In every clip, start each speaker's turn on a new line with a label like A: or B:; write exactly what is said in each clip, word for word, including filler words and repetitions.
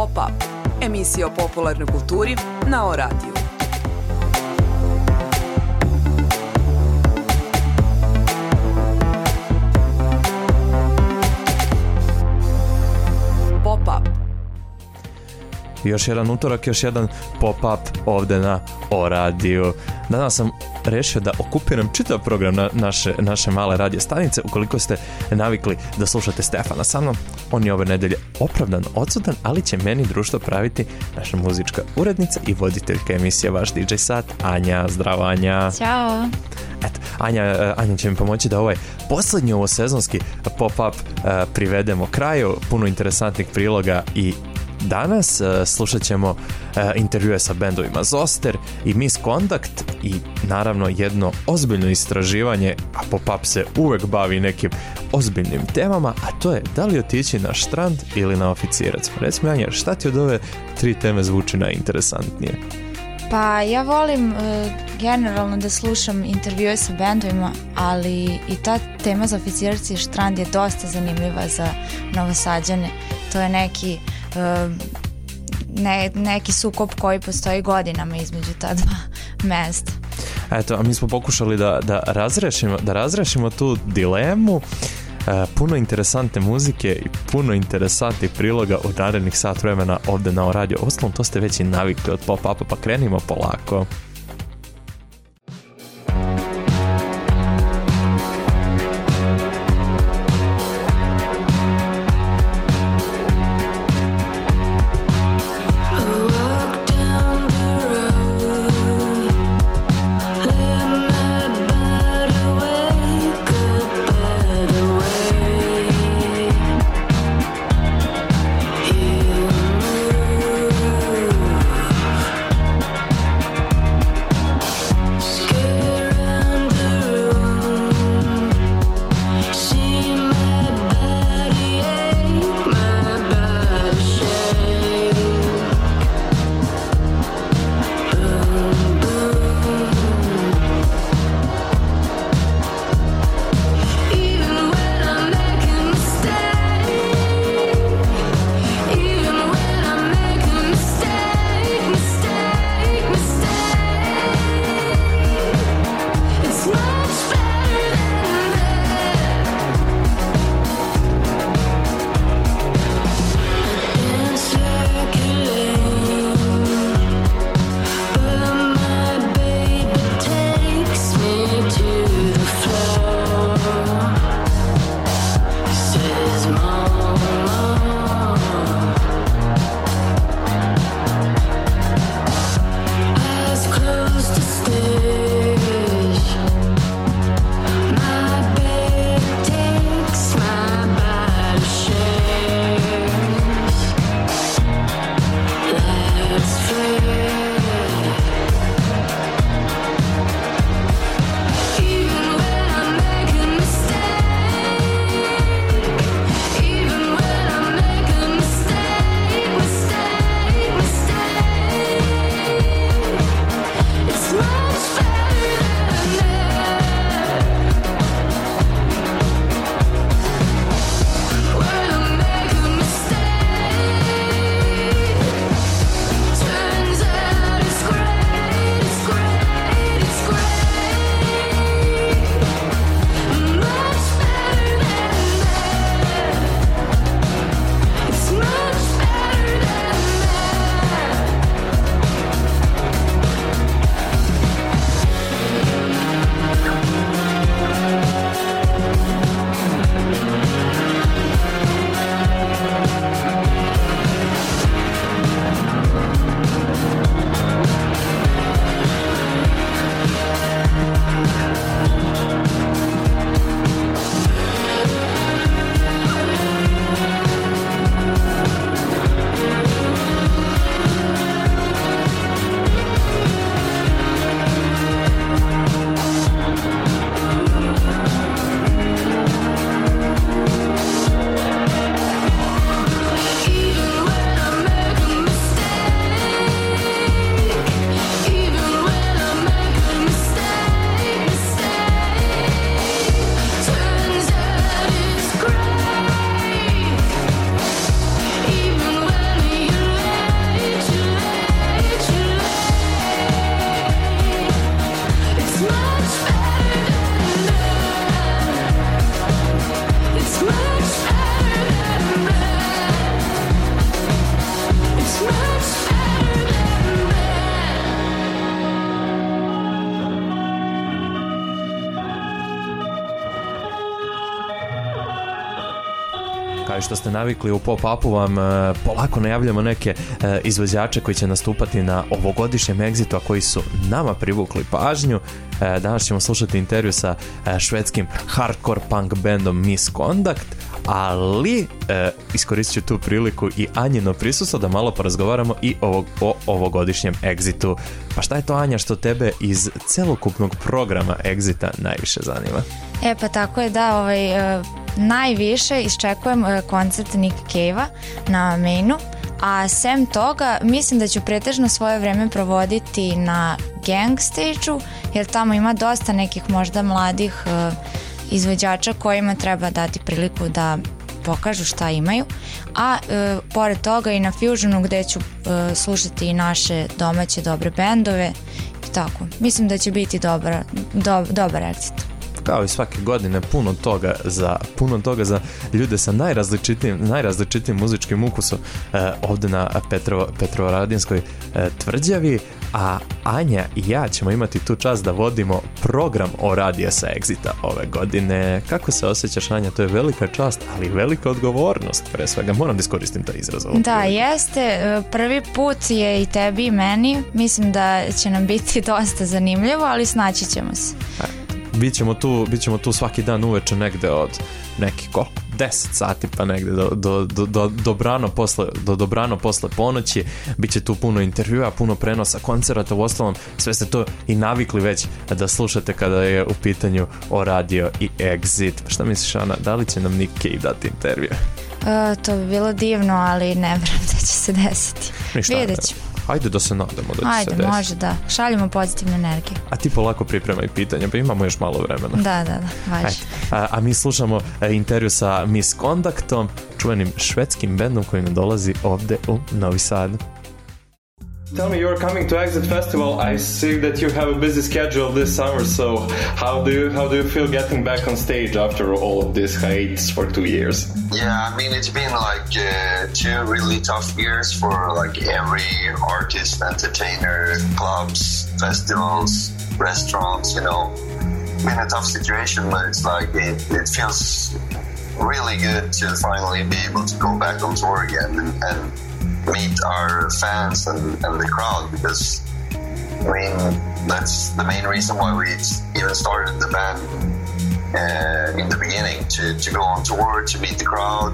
A: Pop-up, emisija o popularnoj kulturi na O radiju. Pop-up.
B: Još jedan utorak, još jedan pop-up ovde na O radiju. Danas sam rešio da okupiram čitav program na naše, naše male radio stanice. Ukoliko ste navikli da slušate Stefana sa mnom, on je ove nedelje opravdan odsutan, ali će meni društvo praviti naša muzička urednica i voditeljka emisije Vaš D J Sat, Anja. Zdravo, Anja.
C: Ćao.
B: Eto, Anja, Anja će mi pomoći da ovaj poslednji ovo sezonski pop-up uh, privedemo kraju. Puno interesantnih priloga i danas uh, slušat ćemo uh, intervjue sa bendovima Zoster i Misconduct i naravno jedno ozbiljno istraživanje, a pop-up se uvek bavi nekim ozbiljnim temama, a to je da li otići na štrand ili na oficirac. Reci mi, Anja, šta ti od ove tri teme zvuči najinteresantnije?
C: Pa ja volim uh, generalno da slušam intervjue sa bendovima, ali i ta tema za oficirac i štrand je dosta zanimljiva za Novosađane. To je neki uh, ne, neki sukob koji postoji godinama između ta dva mesta.
B: Eto, a mi smo pokušali da, da, razrešimo, da razrešimo tu dilemu. E, puno interesantne muzike i puno interesantnih priloga od narednih sat vremena ovde na O radiju. Ostalom, to ste već i navikli od pop-upa, pa krenimo polako. Kao što ste navikli u Pop-upu vam uh, polako najavljamo neke uh, izvođače koji će nastupati na ovogodišnjem Exitu, a koji su nama privukli pažnju. Uh, danas ćemo slušati intervju sa uh, švedskim hardcore punk bandom Misconduct, ali uh, iskoristit ću tu priliku i Anjino prisustvo da malo porazgovaramo i ovog, o ovogodišnjem Exitu. Pa šta je to, Anja, što tebe iz celokupnog programa Exita najviše zanima?
C: E pa tako je da, ovaj, uh, najviše iščekujem uh, koncert Nick Cave-a na Mainu, a sem toga mislim da ću pretežno svoje vreme provoditi na Gang stage-u, jer tamo ima dosta nekih možda mladih uh, izvođača kojima treba dati priliku da pokažu šta imaju, a e, pored toga i na Fusionu gde ću e, slušati i naše domaće dobre bendove i tako. Mislim da će biti dobra, do, dobar Exit.
B: Kao i svake godine puno toga za puno toga za ljude sa najrazličitijim najrazličitijim muzičkim ukusom e, ovde na Petrovo, Petrovaradinskoj e, tvrđavi, a Anja i ja ćemo imati tu čast da vodimo program o radija sa Exita ove godine. Kako se osjećaš, Anja? To je velika čast, ali velika odgovornost pre svega. Moram da iskoristim taj izraz.
C: Da, jeste. Prvi put je i tebi i meni. Mislim da će nam biti dosta zanimljivo, ali snaći ćemo se.
B: Bićemo tu, bićemo tu svaki dan uveče negde od nekih koliko? deset sati pa negde do, do, do, do, dobrano, posle, do dobrano posle ponoći. Biće tu puno intervjua, puno prenosa koncerata, u ostalom sve ste to i navikli već da slušate kada je u pitanju o radio i Exit. Šta misliš, Ana, da li će nam Nick Cave dati intervju?
C: Uh, to bi bilo divno, ali ne vjerujem da će se desiti. Vidjet ćemo.
B: Ajde da se nadamo da će
C: Ajde,
B: se desiti.
C: može da. Šaljimo pozitivnu energiju.
B: A ti polako pripremaj pitanja, pa imamo još malo vremena.
C: Da, da, da, važi.
B: A, a mi slušamo intervju sa Misconductom, čuvenim švedskim bendom koji nam dolazi ovde u Novi Sad.
D: Tell me, you're coming to Exit Festival. I see that you have a busy schedule this summer. So, how do you how do you feel getting back on stage after all of this hiatus for two years?
E: Yeah, I mean, it's been like uh, two really tough years for like every artist, entertainer, clubs, festivals, restaurants. You know, been a tough situation, but it's like it, it feels really good to finally be able to go back on tour again and. and meet our fans and, and the crowd, because I mean that's the main reason why we even started the band uh, in the beginning, to, to go on tour, to meet the crowd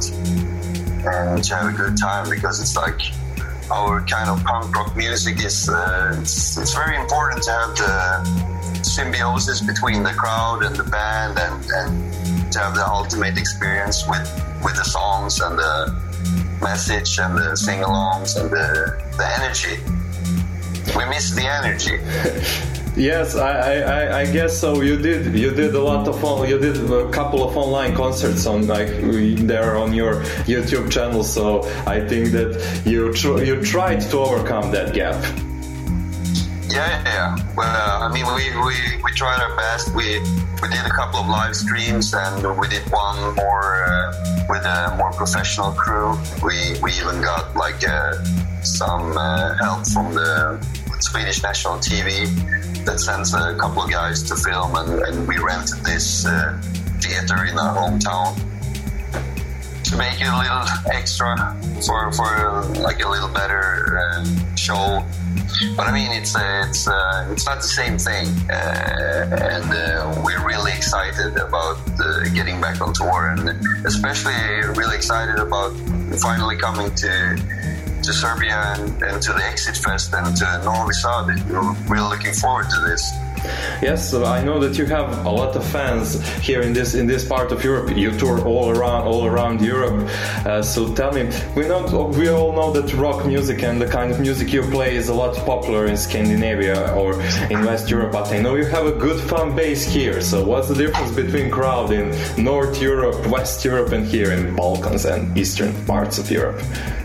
E: and to have a good time, because it's like our kind of punk rock music is uh, it's, it's very important to have the symbiosis between the crowd and the band, and, and to have the ultimate experience with, with the songs and the message and the sing-alongs and the, the energy. We miss the energy.
D: Yes, I, I, I guess so. You did you did a lot of on, you did a couple of online concerts on like there on your YouTube channel. So I think that you tr- you tried to overcome that gap.
E: Yeah, yeah. Well, uh, I mean, we, we, we tried our best. We we did a couple of live streams, and we did one more uh, with a more professional crew. We we even got like uh, some uh, help from the Swedish national T V that sends a couple of guys to film, and, and we rented this uh, theater in our hometown to make it a little extra for for uh, like a little better uh, show. But I mean, it's uh, it's uh, it's not the same thing, uh, and uh, we're really excited about uh, getting back on tour, and especially really excited about finally coming to to Serbia and, and to the Exit Fest and to Novi Sad. We're really looking forward to this.
D: Yes, so I know that you have a lot of fans here in this in this part of Europe. You tour all around all around Europe. Uh, so tell me, we know we all know that rock music and the kind of music you play is a lot popular in Scandinavia or in West Europe. But I know you have a good fan base here. So what's the difference between crowd in North Europe, West Europe, and here in Balkans and eastern parts of Europe?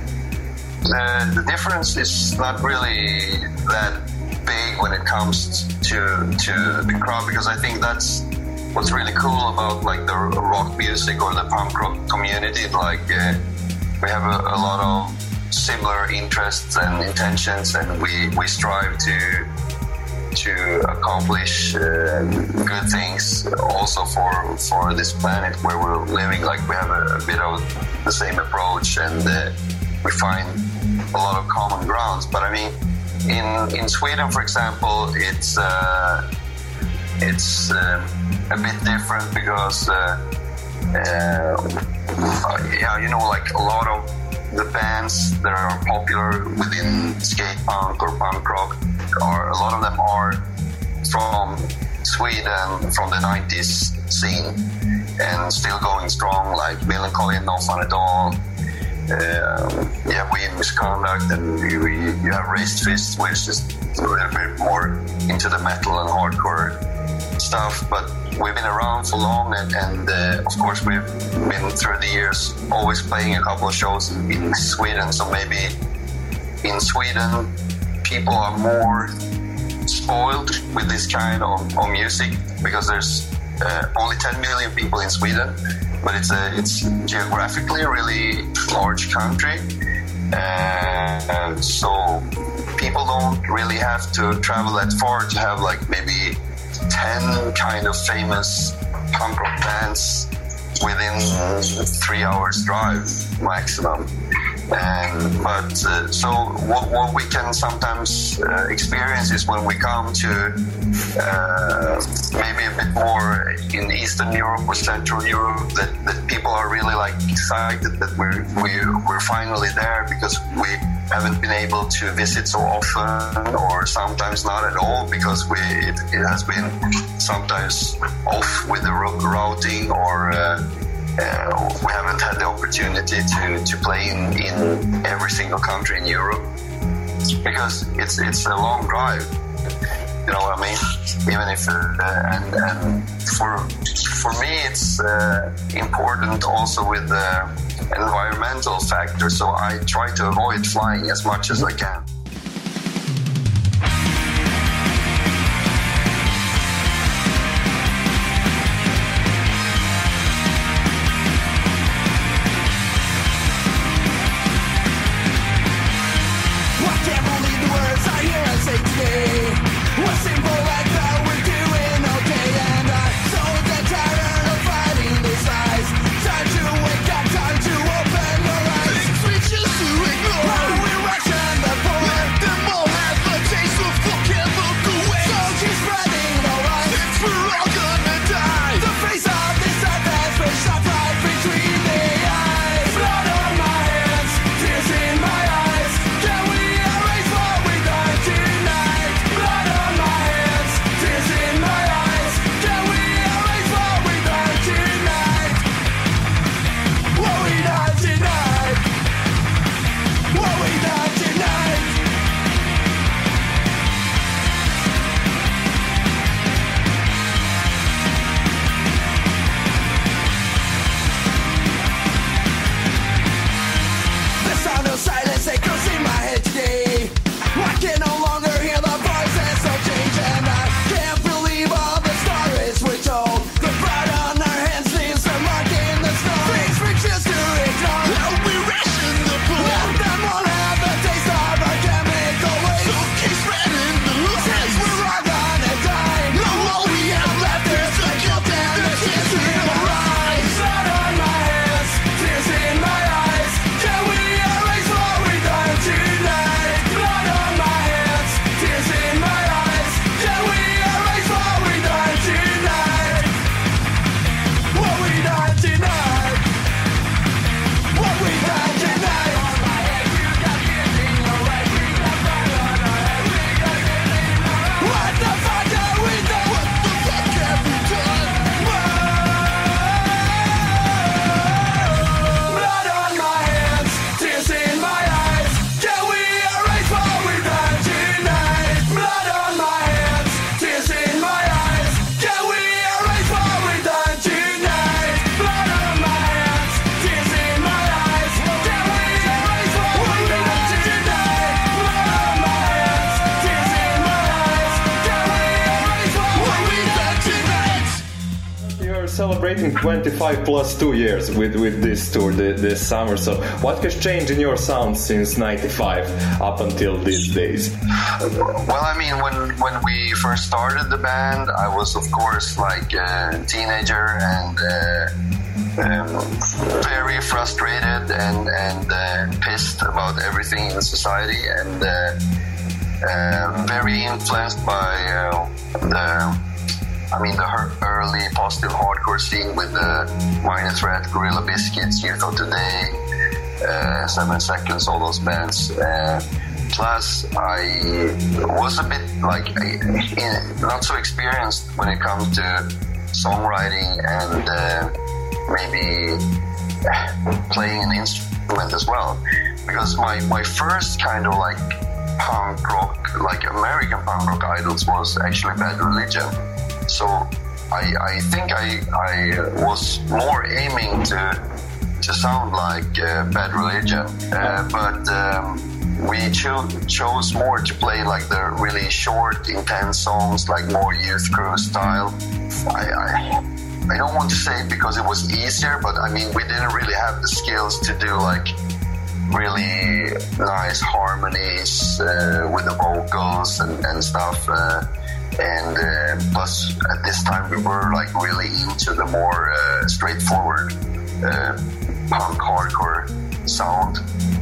E: Uh, the difference is not really that big when it comes to to the crowd, because I think that's what's really cool about like the rock music or the punk rock community. Like uh, we have a, a lot of similar interests and intentions, and we we strive to to accomplish uh, good things also for for this planet where we're living. Like we have a, a bit of the same approach, and uh, we find a lot of common grounds. But I mean, in in Sweden, for example, it's uh, it's uh, a bit different because uh, uh, yeah, you know, like a lot of the bands that are popular within skate punk or punk rock, are a lot of them are from Sweden, from the nineties scene, and still going strong, like Melancholy and No Fun at All. Uh, yeah, we Misconduct, and we, we, you have Raised Fist, which is a little bit more into the metal and hardcore stuff, but we've been around for long, and, and uh, of course we've been through the years always playing a couple of shows in, in Sweden. So maybe in Sweden people are more spoiled with this kind of, of music because there's uh, only ten million people in Sweden, but it's a it's geographically a really large country, uh, so people don't really have to travel that far to have like maybe ten kind of famous punk rock bands within three hours drive maximum. And but uh, so what, what we can sometimes uh, experience is when we come to uh, maybe a bit more in Eastern Europe or Central Europe, that, that people are really like excited that we're we're, we're finally there, because we haven't been able to visit so often, or sometimes not at all, because we it, it has been sometimes off with the routing, or uh, uh, we haven't had the opportunity to, to play in, in every single country in Europe, because it's it's a long drive. You know what I mean? Even if uh, and and for for me it's uh, important also with the environmental factor, so I try to avoid flying as much as I can.
F: Time to open your eyes. Switches to ignore. We're rushing the point.
D: celebrating twenty-five plus two years with, with this tour the, this summer. So what has changed in your sound since ninety-five up until these days?
E: Well, I mean, when when we first started the band, I was, of course, like a teenager and uh, um, very frustrated and, and uh, pissed about everything in society, and uh, uh, very influenced by uh, the I mean, the early positive hardcore scene with the Minor Threat, Gorilla Biscuits, Youth of Today, uh, Seven Seconds, all those bands. Uh, plus, I was a bit like in, not so experienced when it comes to songwriting and uh, maybe playing an instrument as well. Because my, my first kind of like punk rock, like American punk rock idols was actually Bad Religion. So I, I think I, I was more aiming to to sound like uh, Bad Religion, uh, but um, we cho- chose more to play like the really short, intense songs, like more Youth Crew style. I, I I don't want to say because it was easier, but I mean we didn't really have the skills to do like really nice harmonies uh, with the vocals and, and stuff. Uh, And uh, plus, at this time, we were like really into the more uh, straightforward uh, punk hardcore sound.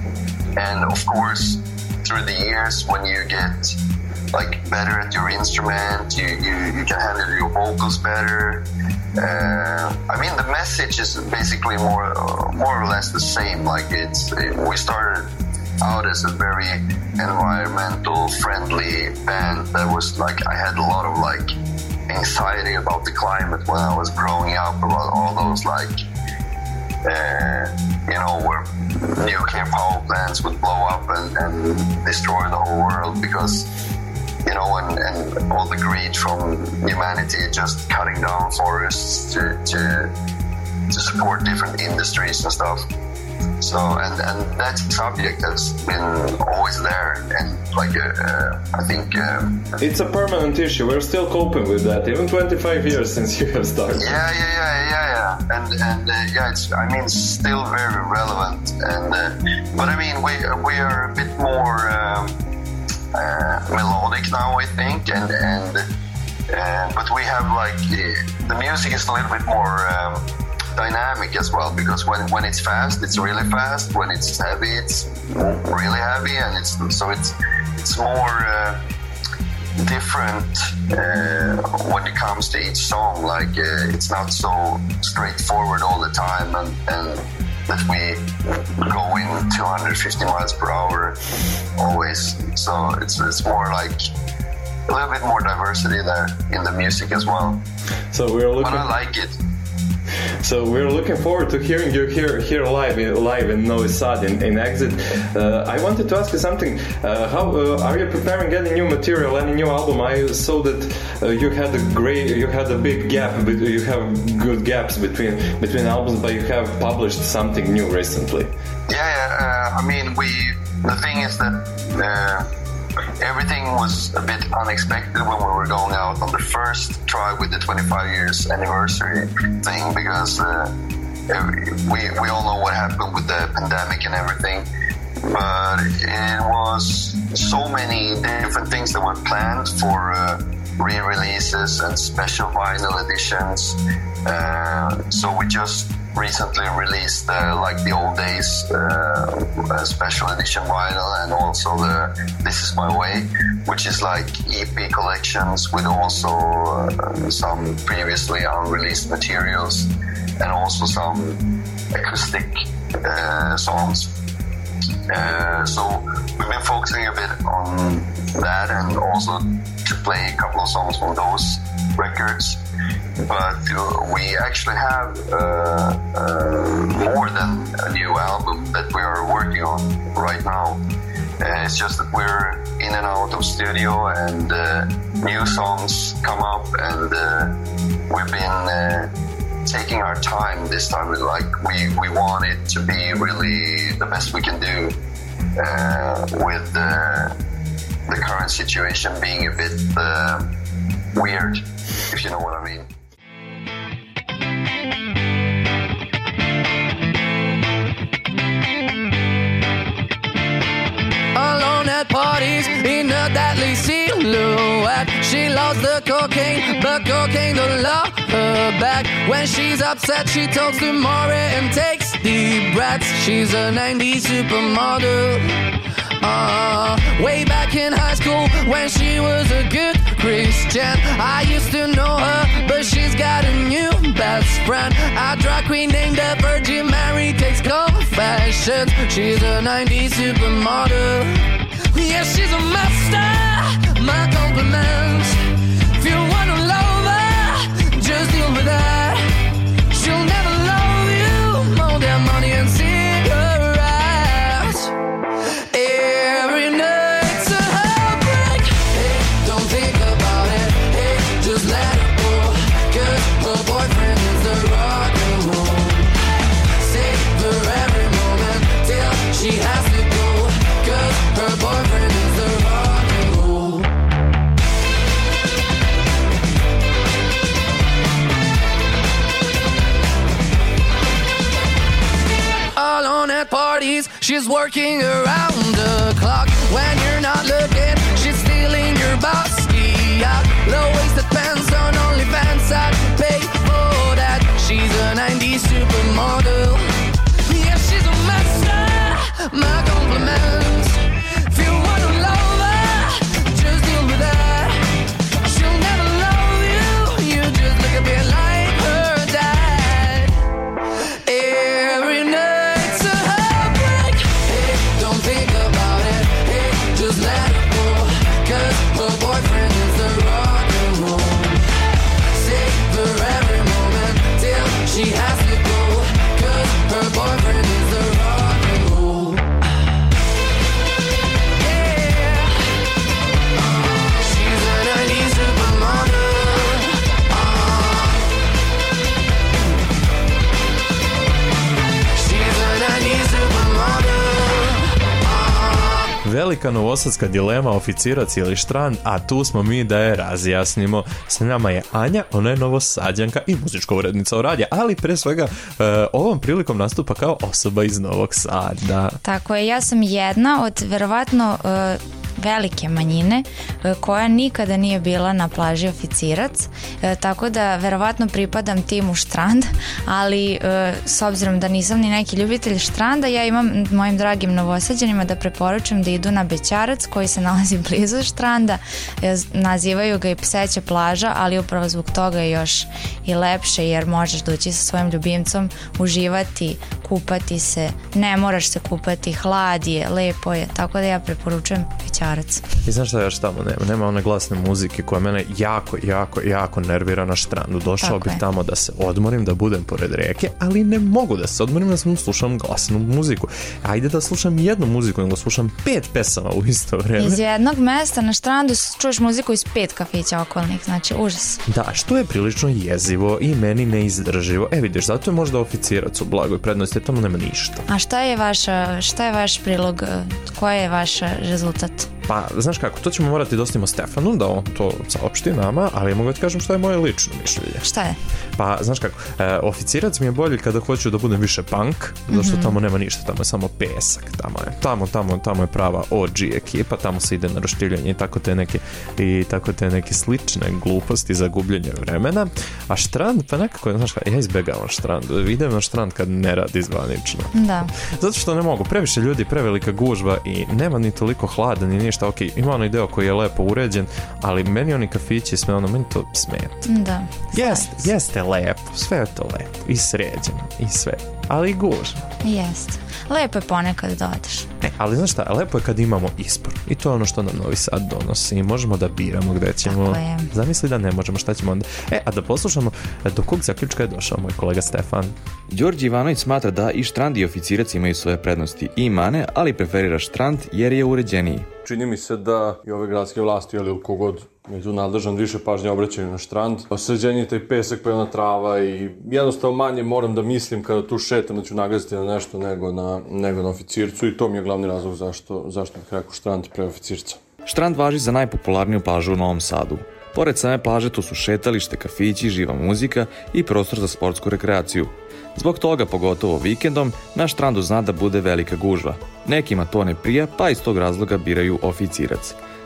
E: And of course, through the years, when you get like better at your instrument, you, you, you can handle your vocals better. Uh, I mean, the message is basically more uh, more or less the same. Like it's it, we started out as a very environmental friendly band that was like I had a lot of like anxiety about the climate when I was growing up, about all those like uh, you know where nuclear power plants would blow up and, and destroy the whole world because you know and, and all the greed from humanity just cutting down forests to to, to support different industries and stuff. So, and, and that subject has been always there, and like, uh, uh, I think... Um,
D: it's a permanent issue. We're still coping with that, even twenty-five years since you have started.
E: Yeah, yeah, yeah, yeah, yeah. And, and uh, yeah, it's, I mean, still very relevant. And uh, But I mean, we, we are a bit more um, uh, melodic now, I think, and, and uh, but we have like, the music is a little bit more... Um, dynamic as well, because when when it's fast, it's really fast. When it's heavy, it's really heavy, and it's so it's it's more uh, different uh, when it comes to each song. Like uh, it's not so straightforward all the time, and, and that we go in two hundred fifty miles per hour always. So it's it's more like a little bit more diversity there in the music as well.
D: So we're looking.
E: But I like it.
D: So we're looking forward to hearing you here here live in, live in Novi Sad in, in Exit. Uh, I wanted to ask you something. Uh, how uh, are you preparing any new material, any new album? I saw that uh, you had a great, you had a big gap, but you have good gaps between between albums, but you have published something new recently.
E: Yeah, uh, I mean, we. The thing is that. Uh, Everything was a bit unexpected when we were going out on the first try with the twenty-five years anniversary thing, because uh, we we all know what happened with the pandemic and everything. But it was so many different things that were planned for uh, re-releases and special vinyl editions. Uh, so we just recently released uh, like the old days uh, a special edition vinyl, and also the This Is My Way, which is like E P collections with also uh, some previously unreleased materials and also some acoustic uh, songs. Uh, so we've been focusing a bit on that, and also to play a couple of songs from those records. But uh, we actually have uh, uh, more than a new album that we are working on right now. Uh, it's just that we're in and out of studio, and uh, new songs come up, and uh, we've been uh, taking our time this time. Like we, we want it to be really the best we can do uh, with uh, the current situation being a bit uh, weird, if you know what I mean.
F: silhouette. She loves the cocaine, but cocaine don't love her back. When she's upset, she talks to Maury and takes deep breaths. She's a nineties supermodel. Uh, way back in high school when she was a good Christian, I used to know her, but she's got a new best friend. A drag queen named the Virgin Mary takes confessions. She's a nineties supermodel. Yeah, she's a master. My compliments. If you wanna love her, just deal with that. She'll never love you more than money and cigarettes. Every night's a heartbreak. Hey, don't think about it. Hey, just let it go. 'Cause her boyfriend is the rock and roll. Savor every moment till she has to go. 'Cause her boyfriend is the rock and roll. Alone at parties, she's working around the clock. When you're not looking, she's stealing your bossy out. Low-waisted pants on OnlyFans, I'd pay for that. She's a nineties supermodel. Yeah, she's a master. My compliments. If you wanna love her, just deal with that. She'll never love you. You just look a bit like her dad. Every night's a heartbreak. Hey, don't think about it. Hey, just let it go. 'Cause her boyfriend is the rock and roll. Savor every moment till she has to go. 'Cause her boyfriend is the rock and roll. Yeah. Uh, she's a nineties supermodel. Uh, she's a nineties supermodel. Uh,
B: Velika novosadska dilema, oficirac ili Štrand, a tu smo mi da je razjasnimo. Sa nama je Anja, ona je Novosađanka i muzička urednica u radiju, ali pre svega e, ovom prilikom nastupa kao osoba iz Novog Sada.
C: Tako je, ja sam jedna od verovatno e, velike manjine e, koja nikada nije bila na plaži Oficirac, e, tako da verovatno pripadam timu Štrand, ali e, s obzirom da nisam ni neki ljubitelj Štranda, ja imam mojim dragim Novosađanima da preporučujem da idu na Bećarac koji se nalazi blizu Štranda, e, nazivaju ga i Pseća plaža, ali upravo zbog toga je još i lepše jer možeš doći sa svojim ljubimcom, uživati, kupati se, ne moraš se kupati, hlad je, lepo je, tako da ja preporučujem Bećarac.
B: I znaš šta još tamo nema? Nema one glasne muzike koja mene jako, jako, jako nervira na Štrandu. Došao
C: Tako
B: bih
C: je.
B: tamo da se odmorim, da budem pored reke, ali ne mogu da se odmorim da sam slušam glasnu muziku. Ajde da slušam jednu muziku, nego slušam pet pesama u isto vreme.
C: Iz jednog mesta na Štrandu čuješ muziku iz pet kafića okolnih, znači užas.
B: Da, što je prilično jezivo i meni neizdrživo. E vidiš, zato je možda Oficirac u blagoj prednosti, tamo nema ništa.
C: A šta je vaša, šta je vaš prilog, koji je vaš rezultat?
B: Pa, znaš kako, to ćemo morati da ostavimo Stefanu, da on to saopšti nama, ali ja mogu da ti kažem što je moje lično mišljenje.
C: Šta je?
B: Pa, znaš kako, e, Oficirac mi je bolji kada hoću da budem više punk, zato što tamo nema ništa, tamo je samo pesak, tamo je, tamo, tamo, tamo je prava O G ekipa, tamo se ide na roštiljanje i tako te neke, i tako te neke slične gluposti za gubljenje vremena, a Štrand, pa nekako, znaš kako, ja izbegavam Štrand, idem na Štrand kad ne radi zvanično.
C: Da.
B: Zato što ne mogu, previše ljudi, prevelika gužva i nema ni toliko hlada, ni ništa, ok, ima onaj deo koji je lepo uređen, ali meni oni kafići, sve ono, meni to smeta.
C: Da.
B: Jeste, jeste lepo, sve je to lepo i sređeno i sve, ali i gužva.
C: Jeste. Lepo je ponekad da odeš.
B: E, ali znaš šta, lepo je kad imamo izbor i to je ono što nam Novi Sad donosi i možemo da biramo gde ćemo.
C: Tako je.
B: Zamisli da ne možemo, šta ćemo onda. E, a da poslušamo do kog zaključka je došao moj kolega Stefan.
G: Đorđe Ivanović smatra da i Štrand i Oficirac imaju svoje prednosti i mane, ali preferira Štrand jer je uređeniji.
H: Čini mi se da i ove gradske vlasti ili kogod među nadležan više pažnje obraćaju na Štrand. Sređenje taj pesak, pelna trava i jednostavno manje moram da mislim kada tu šetam da ću nagaziti na nešto nego na, nego na Oficircu i to mi je glavni razlog zašto, zašto bih rekao Štrand pre Oficirca.
G: Štrand važi za najpopularniju plažu u Novom Sadu. Pored same plaže tu su šetalište, kafići, živa muzika i prostor za sportsku rekreaciju. Zbog toga, pogotovo vikendom, na Štrandu zna da bude velika gužva. Nekima to ne prija, pa iz tog razloga biraju Oficirac.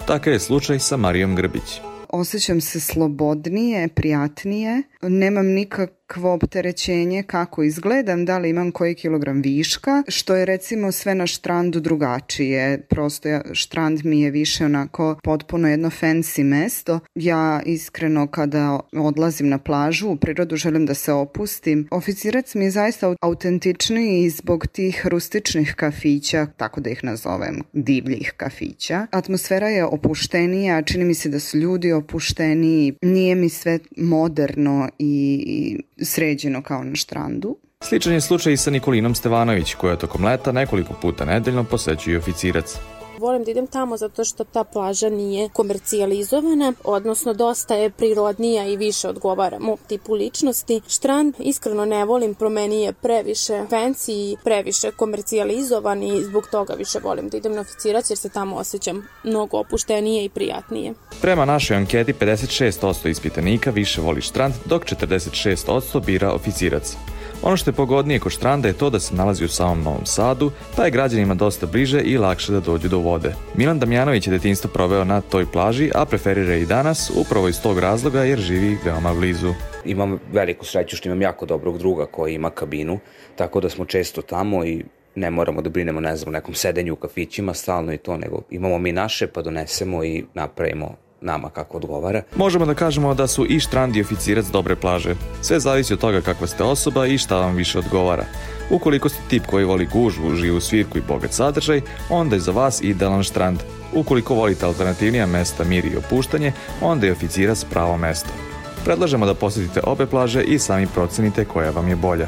G: Takav je slučaj sa Marijom Grbić.
I: Osjećam se slobodnije, prijatnije, nemam nikakvo opterećenje kako izgledam, da li imam koji kilogram viška, što je recimo sve na štrandu drugačije. Prosto ja, štrand mi je više onako potpuno jedno fancy mesto. Ja iskreno kada odlazim na plažu u prirodu želim da se opustim. Oficirac mi je zaista autentičniji zbog tih rustičnih kafića, tako da ih nazovem, divljih kafića. Atmosfera je opuštenija, čini mi se da su ljudi opušteniji, nije mi sve moderno i sređeno kao na štrandu.
G: Sličan je slučaj i sa Nikolinom Stevanović, koja tokom leta nekoliko puta nedeljno posećuje Oficirac.
J: Volim da idem tamo zato što ta plaža nije komercijalizovana, odnosno dosta je prirodnija i više odgovara mom tipu ličnosti. Štrand iskreno ne volim, pro meni je previše fancy i previše komercijalizovan i zbog toga više volim da idem na Oficirac jer se tamo osjećam mnogo opuštenije i prijatnije.
G: Prema našoj anketi pedeset šest posto ispitanika više voli štrand, dok četrdeset šest posto bira Oficirac. Ono što je pogodnije kod štranda je to da se nalazi u samom Novom Sadu, pa je građanima dosta bliže i lakše da dođu do vode. Milan Damjanović je detinjstvo proveo na toj plaži, a preferira i danas, upravo iz tog razloga jer živi veoma blizu.
K: Imam veliku sreću što imam jako dobrog druga koji ima kabinu, tako da smo često tamo i ne moramo da brinemo, ne znam, o nekom sedenju u kafićima stalno i to, nego imamo mi naše pa donesemo i napravimo nama kako odgovara.
G: Možemo da kažemo da su i štrand i Oficirac dobre plaže. Sve zavisi od toga kakva ste osoba i šta vam više odgovara. Ukoliko ste tip koji voli gužvu, živu svirku i bogat sadržaj, onda je za vas idealan štrand. Ukoliko volite alternativnija mesta, mir i opuštanje, onda je Oficirac pravo mesto. Predlažemo da posjetite obe plaže i sami procenite koja vam je bolja.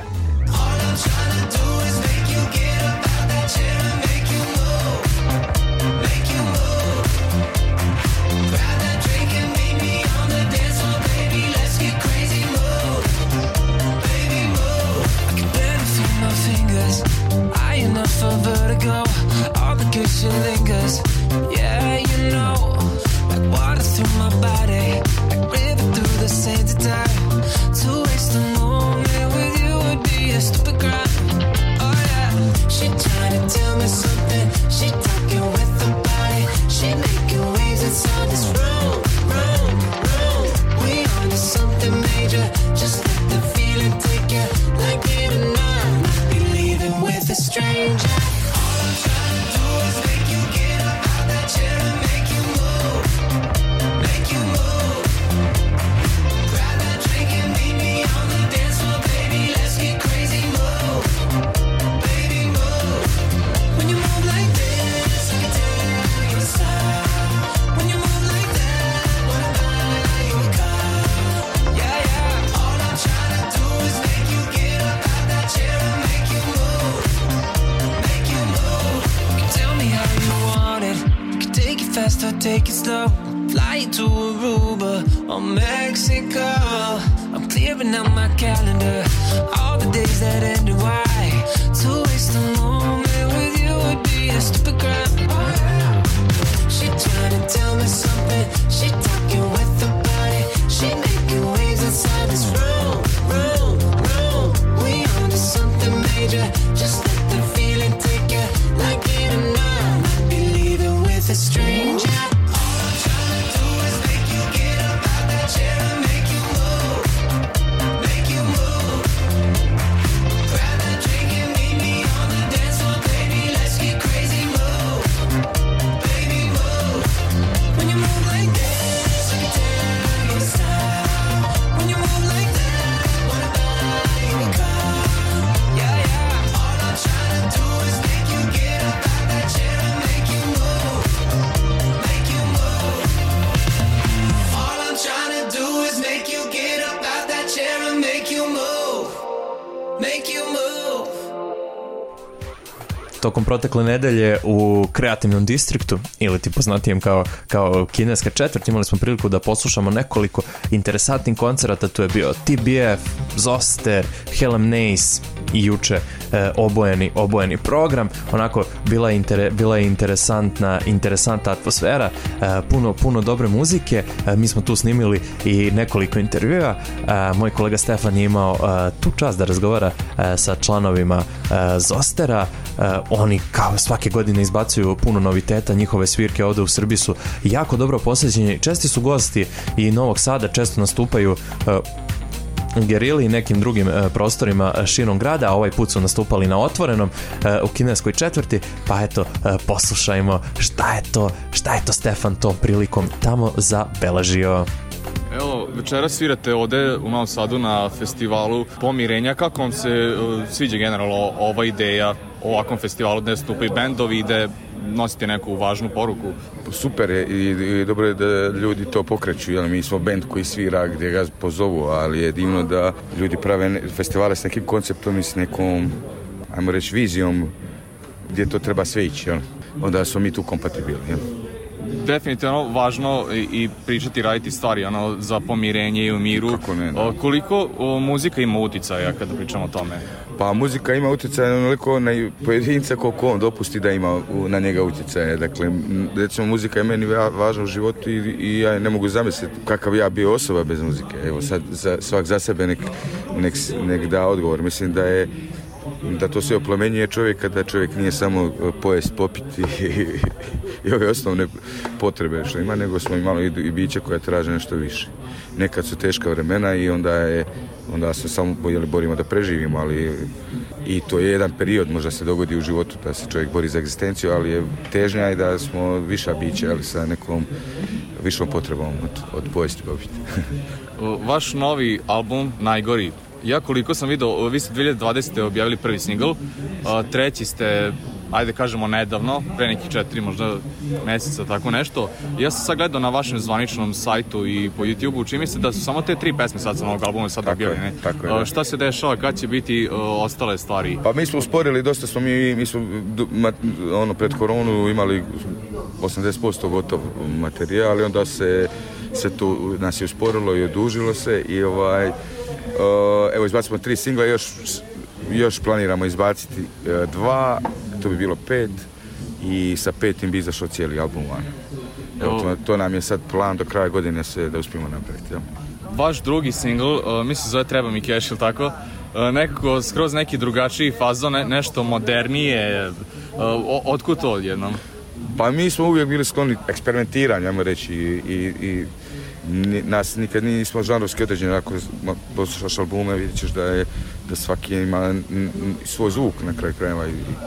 L: Take it slow, fly to Aruba or Mexico. I'm clearing out my calendar, all the days that end in Y. To waste a moment with you would be a stupid crime. She trying to tell me something, she talking with her body, she making waves inside this room, room, room. We on to something major, just let the feeling take you like it or not. Might be leaving with a stranger.
B: Tokom protekle nedelje u kreativnom distriktu, ili ti poznatijem kao, kao kineska četvrt, imali smo priliku da poslušamo nekoliko interesantnih koncerata. Tu je bio T B F, Zoster, Helen Nace i juče e, obojeni, obojeni program. Onako, bila je, inter, bila je interesantna, interesantna atmosfera, e, puno, puno dobre muzike. E, mi smo tu snimili i nekoliko intervjua. E, moj kolega Stefan je imao e, tu čast da razgovara e, sa članovima e, Zostera. E, oni kao svake godine izbacuju puno noviteta, njihove svirke ovde u Srbiji su jako dobro posjećenje, česti su gosti i Novog Sada, često nastupaju u Gerili i nekim drugim e, prostorima širom grada, a ovaj put su nastupali na Otvorenom e, u kineskoj četvrti, pa eto e, poslušajmo šta je to, šta je to Stefan tom prilikom tamo zabeležio.
M: Evo, večera svirate ovde u Novom Sadu na festivalu Pomirenja. Kako vam se uh, sviđa generalno ova ideja o ovakvom festivalu gde nastupaju bendovi i gde nosite neku važnu poruku?
N: Super je i, i dobro je da ljudi to pokreću, jel? Mi smo bend koji svira gdje ga pozovu, ali je divno da ljudi prave ne, festivale s nekim konceptom i s nekom, ajmo reći, vizijom gdje to treba sve ići, jel? Onda smo mi tu kompatibilni, jel?
M: Definitivno važno i pričati, raditi stvari ono, za pomirenje i u miru.
N: Kako ne, da.
M: O, koliko o, muzika ima utjecaja kada pričamo o tome?
N: Pa muzika ima utjecaja onoliko na pojedinca koliko on dopusti da ima na njega utjecaje. Dakle, recimo muzika je meni važna u životu i, i ja ne mogu zamisliti kakav ja bio osoba bez muzike. Evo sad za, svak za sebe nek, nek, nek da odgovor. Mislim da je da to sve oplemenjuje čovjeka, da čovjek nije samo pojest, popiti i, i ove osnovne potrebe što ima, nego smo imali i, i biće koja traže nešto više. Nekad su teška vremena i onda je onda se samo borimo da preživimo, ali i to je jedan period, možda se dogodi u životu da se čovjek bori za egzistenciju, ali je težnja je da smo viša bića, ali sa nekom višom potrebom od, od pojesti i popiti.
M: Vaš novi album Najgori, ja koliko sam vidio, vi ste dvije hiljade dvadesete objavili prvi singl, treći ste, ajde kažemo nedavno, pre nekih četiri možda mjeseca, tako nešto. Ja sam sad gledao na vašem zvaničnom sajtu i po YouTube-u, čini mi se da su samo te tri pesme sad sa novog albuma sad objavljene.
N: Tako je.
M: Šta se dešava, kad će biti uh, ostale stvari?
N: Pa mi smo usporili, dosta smo mi, mi smo ma, ono, pred koronu imali osamdeset posto gotov materijal i onda se, se tu nas je usporilo i odužilo se i ovaj... Uh, evo izbacili smo tri singla, još, još planiramo izbaciti uh, dva, to bi bilo pet i sa petim bi izašao cijeli album van. Evo, to, to nam je sad plan do kraja godine se da uspijemo napraviti. Ja.
M: Vaš drugi singl, uh, mislim zove Treba mi keš, ili tako? Uh, nekako skroz neki drugačiji fazon, ne, nešto modernije, uh, otkud to odjednom?
N: Pa mi smo uvijek bili skloni eksperimentiranju, ajmo reći, i, i, i nas nikad nismo žanrovski određeni, ako poslušaš albume vidjet ćeš da, je, da svaki ima n, n, svoj zvuk na kraju krajeva,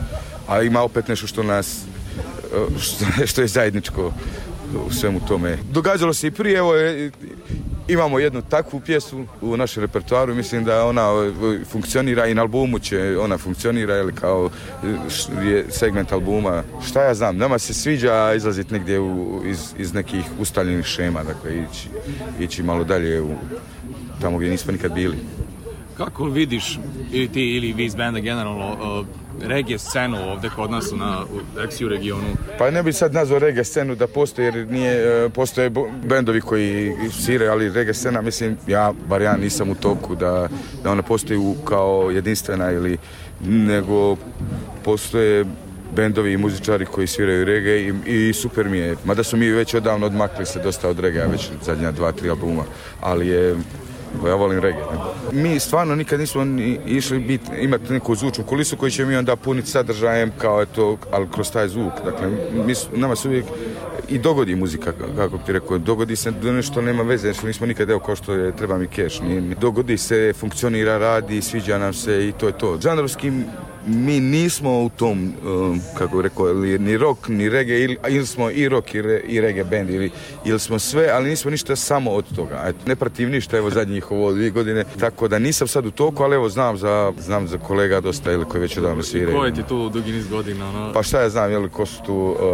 N: a ima opet nešto što nas, što, što je zajedničko u svemu tome. Događalo se i prije, evo je, imamo jednu takvu pjesmu u našem repertoaru, mislim da ona funkcionira i na albumu će ona funkcionira, ili kao je segment albuma. Šta ja znam, nama se sviđa izlaziti negdje u, iz, iz nekih ustaljenih šema, dakle ići, ići malo dalje u, tamo gdje nismo nikad bili.
M: Kako vidiš, ili ti ili vi iz benda generalno, uh, reggae scenu ovdje kod nas na X U regionu?
N: Pa ne bi sad nazvao reggae scenu da postoji, jer nije, uh, postoje bendovi koji sviraju, ali reggae scena, mislim, ja, bar ja nisam u toku da, da ona postoji u, kao jedinstvena ili, nego postoje bendovi i muzičari koji sviraju reggae i, i super mi je, mada su mi već odavno odmakli se dosta od reggae, već zadnja dva, tri albuma, ali je ja volim reggae. Ne? Mi stvarno nikad nismo išli bit, imati neku zvučnu kulisu koju će mi onda puniti sadržajem kao to, ali kroz taj zvuk. Dakle, mi, nama se uvijek i dogodi muzika, kako ti rekao, dogodi se nešto nema veze, što nismo nikad, evo kao što je Treba mi keš, ni, dogodi se, funkcionira, radi, sviđa nam se i to je to. Žanrovski mi nismo u tom, um, kako bih rekao, ni rock, ni reggae, ili, ili smo i rock i, re, i reggae band, ili, ili smo sve, ali nismo ništa samo od toga. Eto, ne pratim ništa, evo, zadnjih ovo dvije godine, tako da nisam sad u toku, ali evo, znam za, znam za kolega dosta, ili koji već odavno sviraju.
M: Ko je ti tu dugi niz godina? No?
N: Pa šta ja znam, jeli, ko su tu,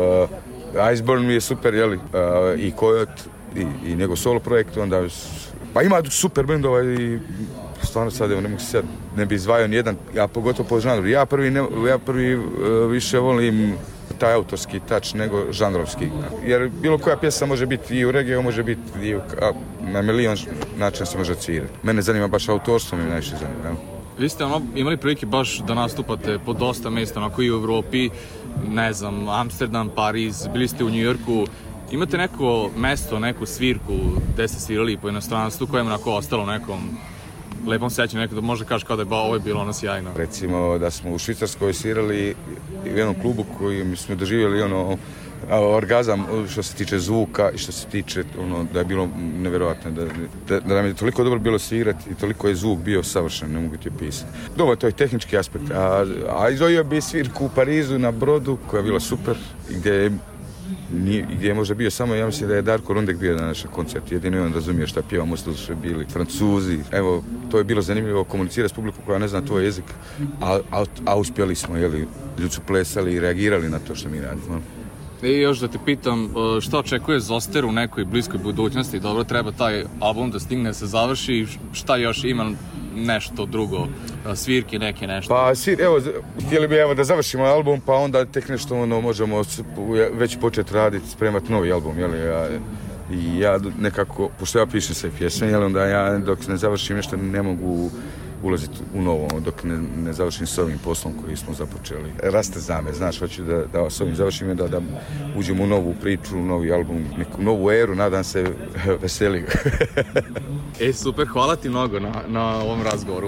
N: uh, Iceburn mi je super, jeli, uh, i Coyote, i, i njegov solo projekt, onda, pa ima super bendova i stvarno sad, evo, ne mogu se sad, ne bi izvajao nijedan, ja pogotovo po žanru. Ja prvi, ne, ja prvi uh, više volim taj autorski touch nego žanrovski. Jer bilo koja pjesma može biti i u reggae, može biti i u, a, na milion načina se može cvirati. Mene zanima baš autorstvo, mi najviše zanima.
M: Vi ste ono, imali prilike baš da nastupate po dosta mjesta, onako i u Evropi, ne znam, Amsterdam, Pariz, bili ste u New Yorku. Imate neko mesto, neku svirku gde ste svirali po inostranstvu koje je onako ostalo nekom lepom sećanju, nekada može kaži kao da je ba, ovo je bilo ono sjajno.
N: Recimo da smo u Švicarskoj svirali u jednom klubu koji smo doživjeli ono orgazam što se tiče zvuka i što se tiče ono da je bilo nevjerojatno, da, da, da nam je toliko dobro bilo svirati i toliko je zvuk bio savršen, ne mogu ti opisati. Dobro, to je tehnički aspekt, a, a izdvojio bi svirku u Parizu na brodu koja je bila super, gdje je Nije, gdje je možda bio samo, ja mislim da je Darko Rundek bio na našem koncertu, jedino on razumije šta pjevamo, što su bili Francuzi. Evo, to je bilo zanimljivo komunicirati s publikom koja ne zna tvoj jezik, a, a, a uspjeli smo, jeli, ljudi su plesali i reagirali na to što mi radimo.
M: I još da te pitam, šta očekuje Zoster u nekoj bliskoj budućnosti? Dobro, treba taj album da stigne, da se završi, šta još ima nešto drugo, svirke neke nešto?
N: Pa, svir, evo, htjeli bi evo da završimo album, pa onda tek nešto ono, možemo već početi raditi, spremati novi album, jel? Ja, i ja nekako, pošto ja pišem sve pjesme, jel, onda ja dok ne završim nešto ne mogu ulaziti u novo, dok ne, ne završim s ovim poslom koji smo započeli. Raste zame, znaš, hoću da, da s ovim završim i da, da uđemo u novu priču, novi album, neku novu eru, nadam se veseliju.
M: E, super, hvala ti mnogo na, na ovom razgovoru.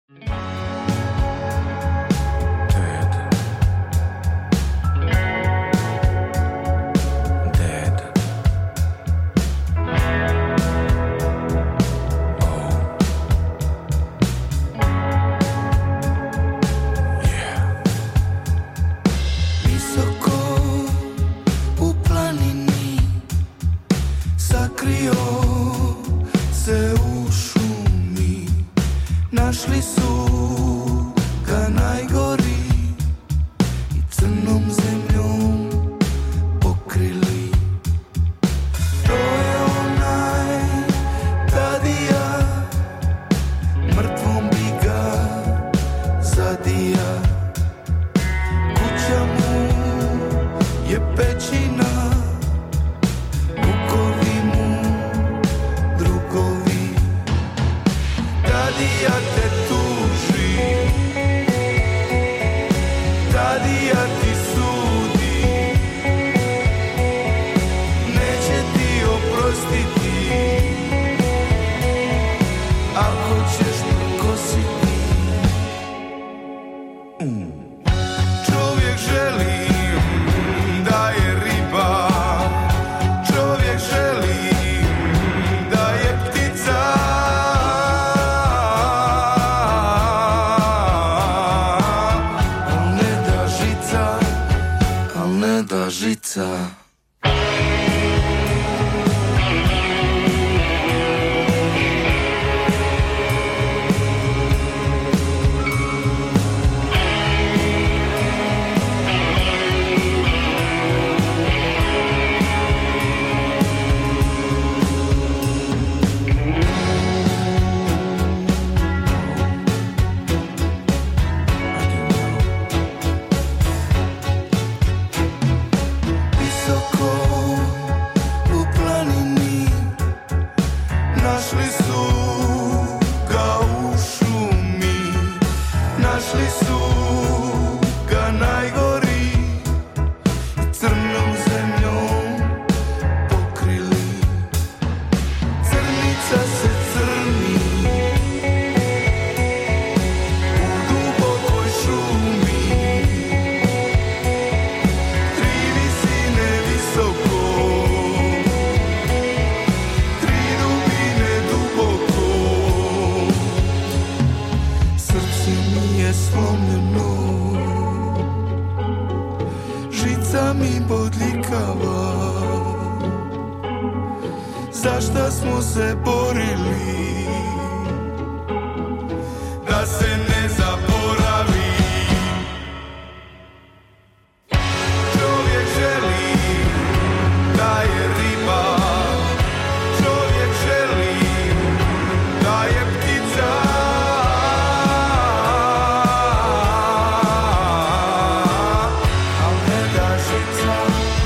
L: Našli su ga najgori i crnom zemljom pokrili. To je onaj Tadija, mrtvom bi ga zadija. Kuća mu je pećina, vukovi mu drugovi. Tadija te tuži, Tadija ti sudi, neće ti oprostiti ako ćeš prokositi. Mm. Čovjek želi da je riba, čovjek želi da je ptica. Žica. Zašta smo se borili da se ne zaboravi. Čovjek želi da je riba, čovjek želi da je ptica. Al ne da žica.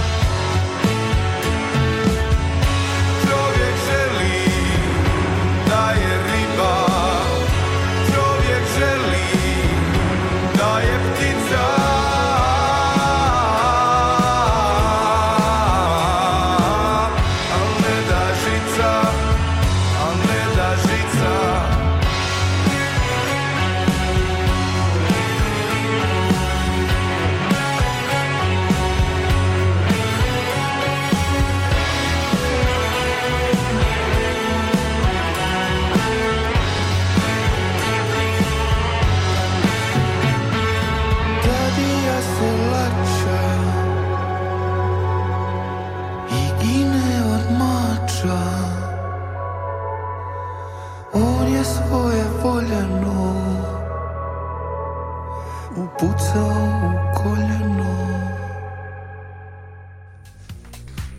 L: Čovjek želi da je riba, čovjek želi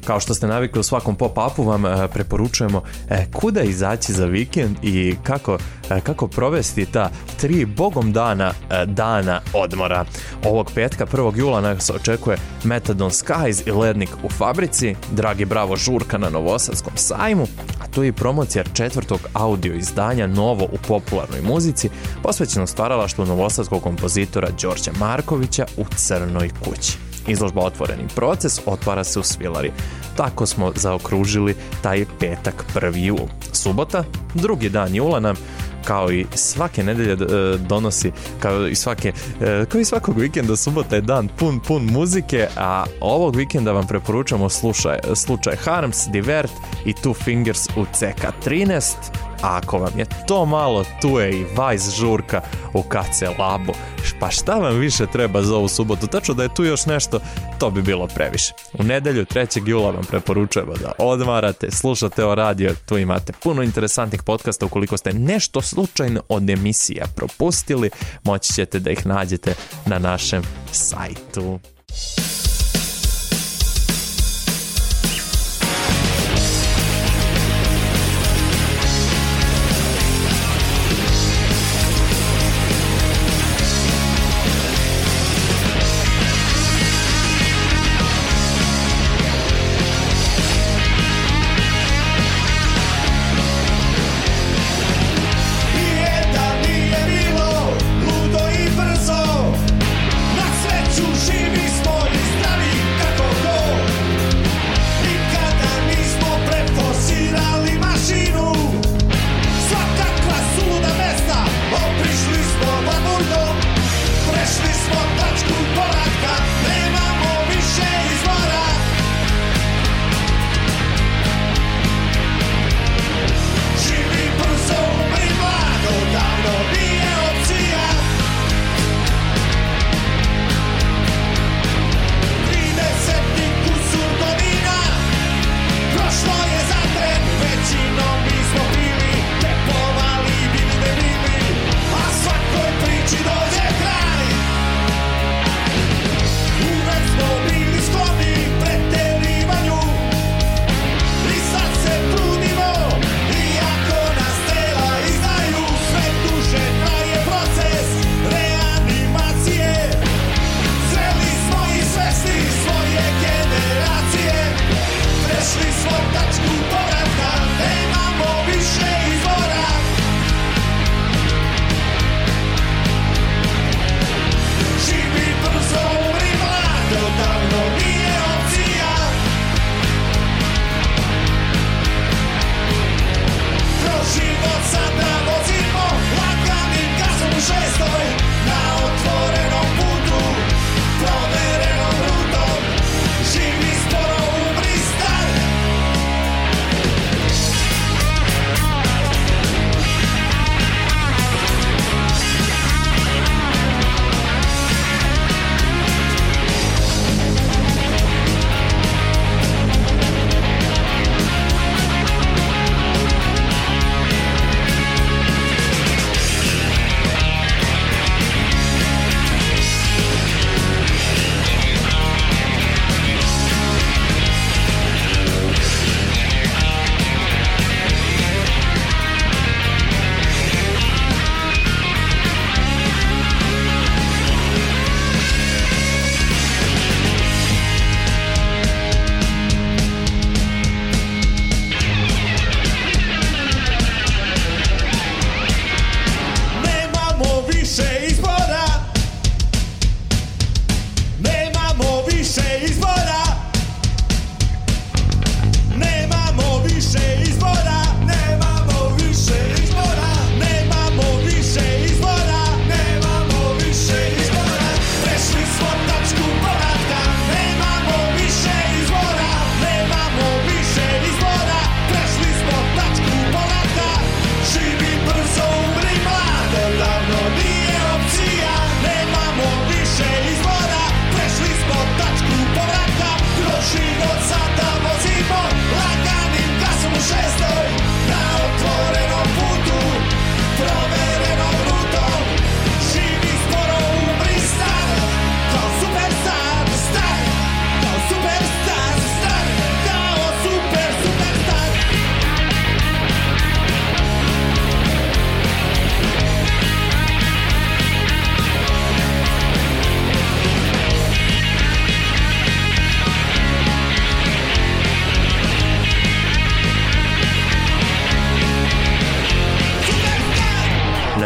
B: Kao što ste navikli u svakom pop-upu vam e, preporučujemo e, kuda izaći za vikend i kako, e, kako provesti ta tri bogom dana e, dana odmora. Ovog petka prvog jula nas očekuje Metadon Skies i Lednik u Fabrici, Dragi Bravo žurka na Novosadskom sajmu, a tu je i promocija četvrtog audio izdanja Novo u popularnoj muzici, posvećeno stvaralaštvu novosadskog kompozitora Đorđa Markovića u Crnoj kući. Izložba Otvoreni proces otvara se u Svilari. Tako smo zaokružili taj petak prvi jul. Subota, drugi dan jula nam kao i svake nedelje donosi, kao i svake, kao i svakog vikenda, subota je dan pun, pun muzike, a ovog vikenda vam preporučamo slušaj, slučaj Harms, Divert i Two Fingers u C K trinaest, a ako vam je to malo, tu je i Vice žurka u K C Labu. Pa šta vam više treba za ovu subotu? Tačno da je tu još nešto, to bi bilo previše. U nedelju trećeg jula vam preporučujemo da odmarate, slušate o radio, tu imate puno interesantnih podcasta. Ukoliko ste nešto slučajno od emisija propustili, moći ćete da ih nađete na našem sajtu.
O: Živi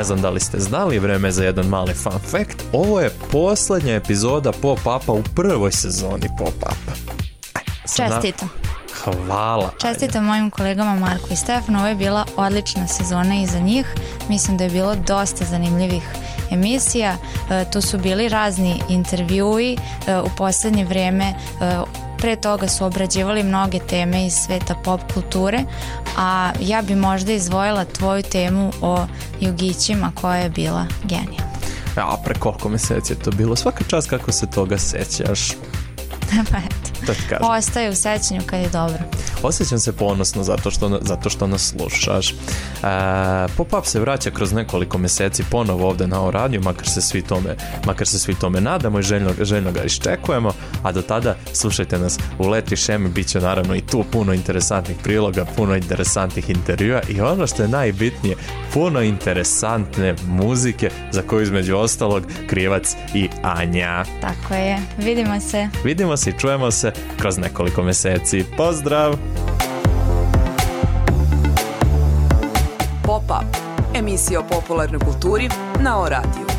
B: Ne znam da li ste znali, vreme za jedan mali fun fact. Ovo je posljednja epizoda Pop-Upa u prvoj sezoni Pop-Upa.
C: Čestitam.
B: Hvala.
C: Čestitam mojim kolegama Marku i Stefanu, ovo je bila odlična sezona i za njih. Mislim da je bilo dosta zanimljivih emisija. E, tu su bili razni intervjui e, u posljednje vrijeme. E, pre toga su obrađivali mnoge teme iz sveta pop kulture, a ja bi možda izdvojila tvoju temu o jugićima koja je bila genijalna.
B: Ja, pre koliko mjeseci je to bilo? Svaka čast kako se toga sećaš.
C: Pa eto, ostaje u sećanju kad je dobro.
B: Osjećam se ponosno zato što, zato što nas slušaš. E, Pop-Up se vraća kroz nekoliko mjeseci ponovo ovdje na O radiju, makar se svi tome, makar se svi tome nadamo i željno, željno ga iščekujemo, a do tada slušajte nas u Letri Šemi, bit će naravno i tu puno interesantnih priloga, puno interesantnih intervjua i ono što je najbitnije, puno interesantne muzike za koju između ostalog Krivac i Anja.
C: Tako je, vidimo se.
B: Vidimo se i čujemo se kroz nekoliko mjeseci. Pozdrav!
A: Pop-Up, emisija o popularnoj kulturi na O radiju.